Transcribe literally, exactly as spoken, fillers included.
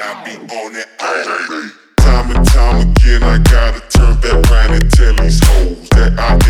I be on it all day. Time and time again, I gotta turn back round and tell these hoes that I